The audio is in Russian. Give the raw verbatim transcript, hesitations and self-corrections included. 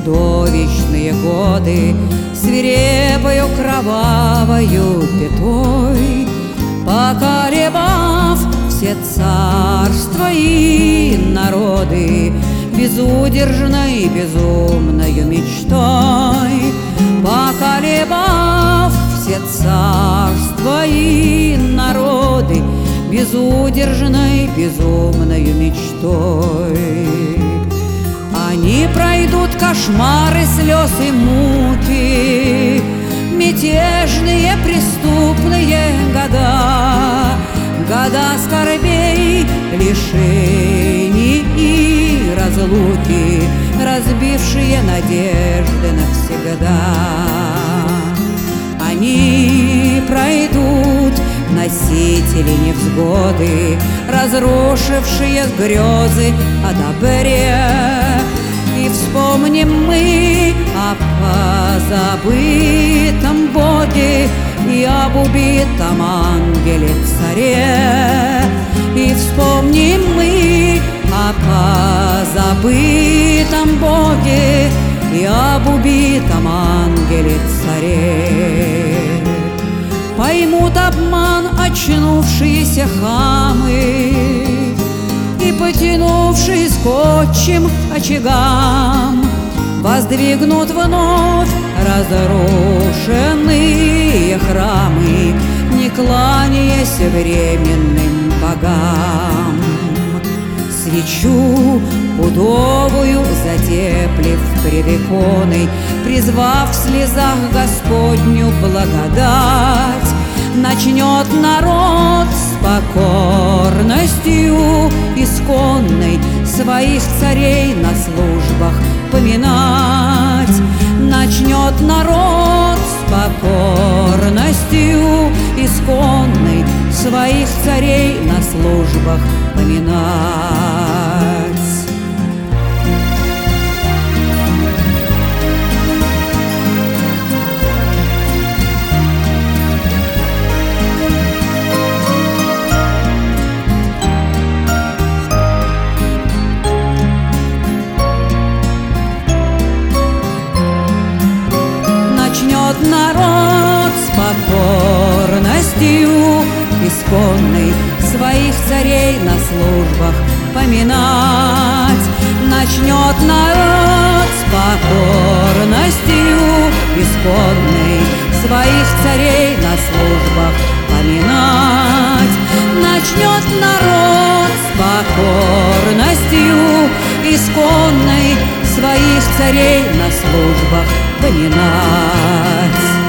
чудовищные годы свирепою кровавою пятой, поколебав все царства и народы безудержной безумною мечтой, поколебав все царства и народы безудержной безумною мечтой. Они пройдут кошмары, слез и муки, мятежные преступные года, года скорбей, лишений и разлуки, разбившие надежды навсегда. Они пройдут, носители невзгоды, разрушившие грезы о добре. И вспомним мы о позабытом Боге и об убитом ангеле-царе. И вспомним мы о позабытом Боге и об убитом ангеле-царе. Поймут обман очнувшиеся хамы и, потянувшись скотчем очагам, воздвигнут вновь разрушенные храмы, не кланяясь временным богам. Свечу пудовую затеплив пред иконой, призвав в слезах Господню благодать, начнет народ с покорностью исконной своих царей на службах поминать. Начнет народ с покорностью исконной своих царей на службах поминать. Начнет народ с покорностью исконной своих царей на службах поминать. Начнет народ с покорностью исконной своих царей на службах поминать. Начнет народ с покорностью исконной своих царей на службах поминать.